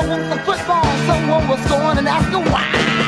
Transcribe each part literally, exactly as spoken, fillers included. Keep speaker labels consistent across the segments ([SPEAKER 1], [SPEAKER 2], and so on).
[SPEAKER 1] want some football, someone was scoring and asking why.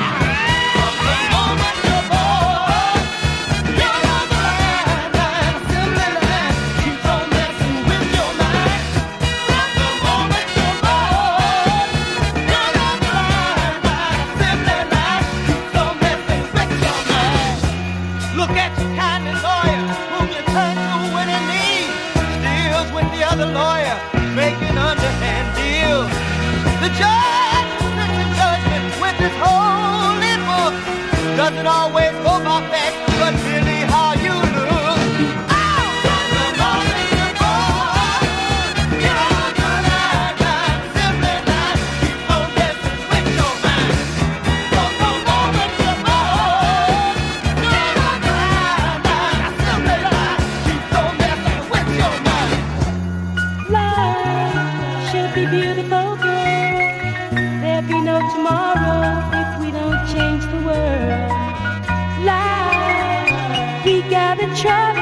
[SPEAKER 2] The lawyer making underhand deals. The judge sits judgment with his holy book. Doesn't always go by facts, but really how you look. Oh, from the moment you're born, you're on the line, line, simply line. Keep on dancing with your mind. From the moment you're born, you're on the line, line, simply line. Keep on dancing with your mind.
[SPEAKER 3] Life should be beautiful, girl. There'll be no tomorrow if we don't change the world. Life, we gotta try.